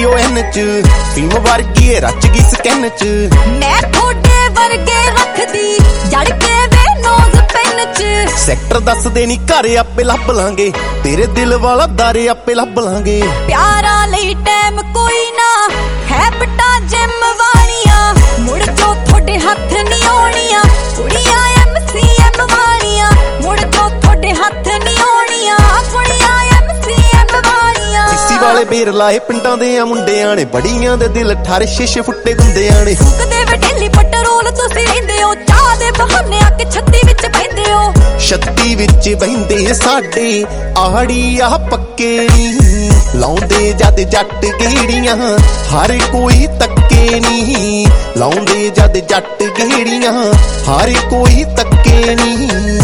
PON च फीम वर्गी रच गई स्कैन च मैं थोड़े वर्गे रखदी जड़ के वे नोज पेन च सैक्टर दस देनी घर आपे लभ लांगे तेरे दिल वाला दारे आपे लभ लांगे प्यारा लई टाइम कोई ना है बटा जिम वालियां मुड़ जो थोड़े हथ नहीं आउणियां कुड़ियां MCM वालियां मुड़ जो थोड़े हथ नहीं आउणियां कुड़ियां MCM वालियां इसी वाले बेर लाए पिंडां दे मुंडियां ने बड़ियां दे दिल ठारे शीशे फुੱਟੇ गुंदियां ने फूकदे वे डेली पेट्रोल तुसीं रहिंदे हो चाह दे बहाने आके 36 विच बहिंदे हो 36 विच बहिंदे साडे आड़ी आ पक्के नी लाउंदे जद जट गेड़ियां हर कोई तक्के नी लाउंदे जद जट गेड़ियां हर कोई तक्के नी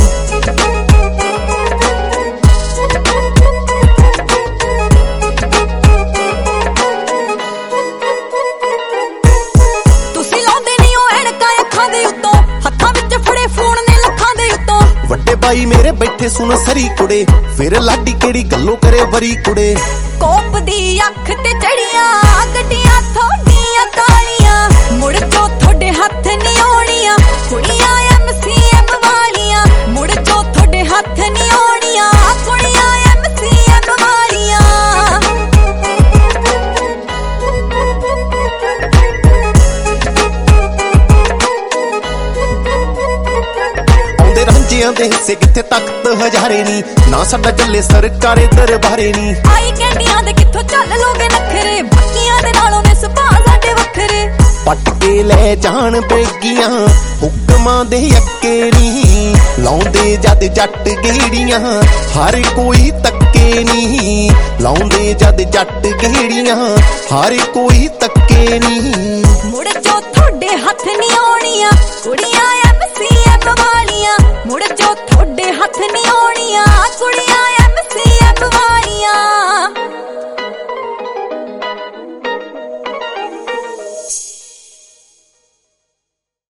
ਵੱਡੇ ਬਾਈ ਮੇਰੇ ਬੈਠੇ ਸੁਣ ਸਰੀ ਕੁੜੇ ਫਿਰ ਲਾਡੀ ਕਿਹੜੀ ਗੱਲੋਂ ਕਰੇ ਵਰੀ ਕੁੜੇ ਕੋਪ ਦੀ ਅੱਖ ਤੇ ਚੜੀਆਂ ਗੱਡੀਆਂ ਥੋੜੀਆਂ ਕਾਲੀਆਂ ਮੁੜ ਜੋ ਤੁਹਾਡੇ ਹੱਥ ਨਹੀਂ ਆਉਣੀਆਂ ਕੁੜੀਆਂ MCM ਵਾਲੀਆਂ ਮੁੜ ਜੋ ਤੁਹਾਡੇ ਹੱਥ ਨਹੀਂ ਆਉਣੀਆਂ ਕੁੜੀਆਂ MCM ਵਾਲੀਆਂ ਰਾਂਝਿਆਂ ਦੇ ਹਿੱਸੇ ਕਿੱਥੇ ਤਖਤ ਹਜ਼ਾਰੇ ਨੀ ਨਾ ਸਾਡਾ ਚੱਲੇ ਸਰਕਾਰੇ ਦਰਬਾਰੇ ਨੀ ਆਈ ਕੈਂਡੀਆਂ ਦੇ ਕਿੱਥੋਂ ਚੱਲ ਲੋਗੇ ਨਖਰੇ ਬਾਕੀਆਂ ਦੇ ਨਾਲੋਂ ਨੇ ਸੁਭਾਅ ਸਾਡੇ ਵੱਖਰੇ ਪੱਟ ਕੇ ਲੈ ਜਾਣ ਬੇਗੀਆਂ ਹੁਕਮਾਂ ਦੇ ਅੱਕੇ ਨੀ ਲਾਉਂਦੇ ਜਦ ਜੱਟ ਗੇੜੀਆਂ ਹਰ ਕੋਈ ਤੱਕੇ ਨੀ ਲਾਉਂਦੇ ਜਦ ਜੱਟ ਗੇੜੀਆਂ ਹਰ ਕੋਈ ਤੱਕੇ ਨੀ